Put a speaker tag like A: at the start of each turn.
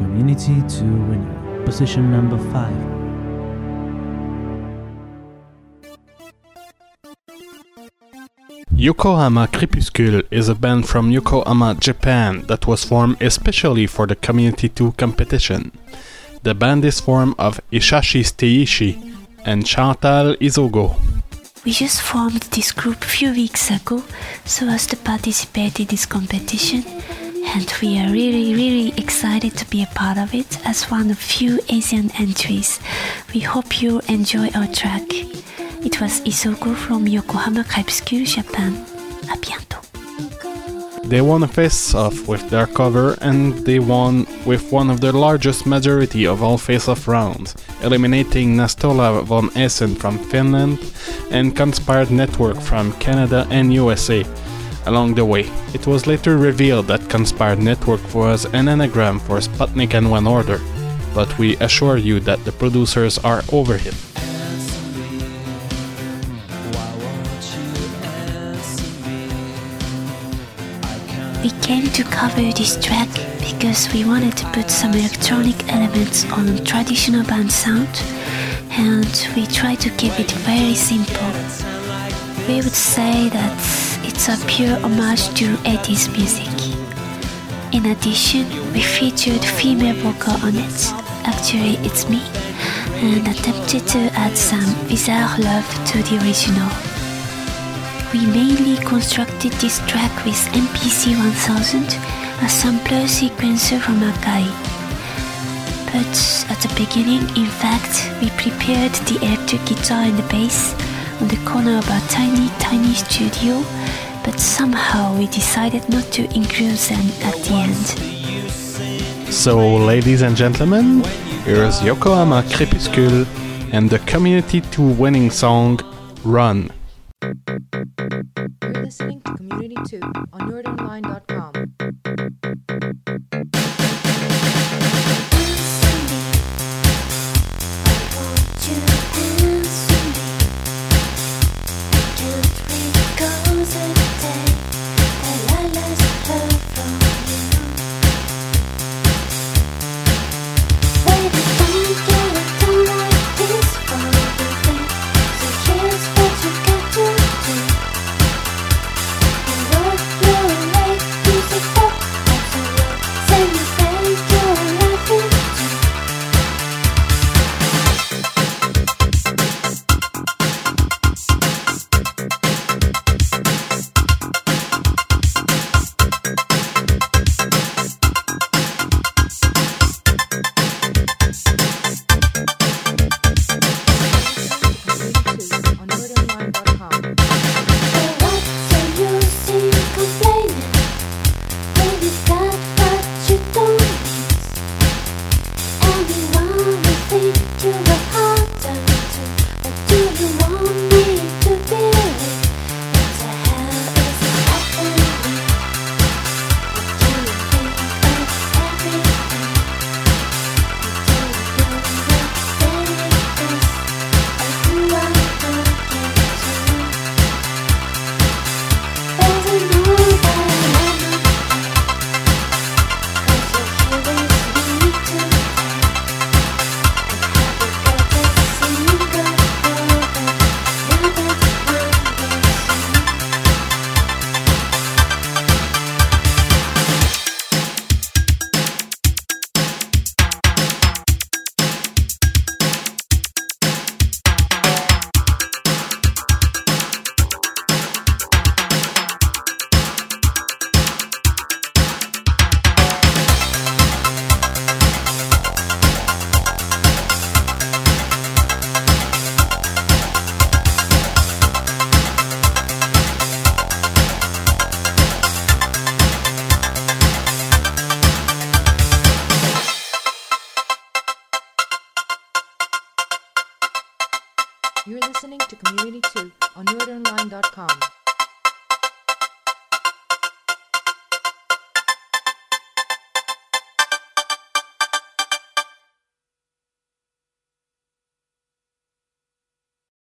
A: Community 2 winner, position number 5.
B: Yokohama Crepuscule is a band from Yokohama, Japan that was formed especially for the Community 2 competition. The band is formed of Ishashi Teishi and Chantal Izogo.
C: We just formed this group a few weeks ago so as to participate in this competition, and we are really excited to be a part of it as one of few Asian entries. We hope you enjoy our track. It was Isogo from Yokohama Crepuscule, Japan. À bientôt.
B: They won a face-off with their cover, and they won with one of the largest majority of all face-off rounds, eliminating Nastola von Essen from Finland and Conspired Network from Canada and USA. Along the way, it was later revealed that Conspired Network was an anagram for Sputnik and One Order, but we assure you that the producers are over it.
C: We came to cover this track because we wanted to put some electronic elements on traditional band sound, and we tried to keep it very simple. We would say that it's a pure homage to 80s music. In addition, we featured female vocal on it, actually it's me, and attempted to add some bizarre love to the original. We mainly constructed this track with MPC 1000, a sampler sequencer from Akai. But at the beginning, in fact, we prepared the electric guitar and the bass on the corner of our tiny studio, but somehow we decided not to include them at the end.
B: So, ladies and gentlemen, here's Yokohama Crepuscule and the Community 2 winning song, Run.
D: You're listening to Community 2 on NordOnline.com. You're listening to Community 2 on NordOnline.com.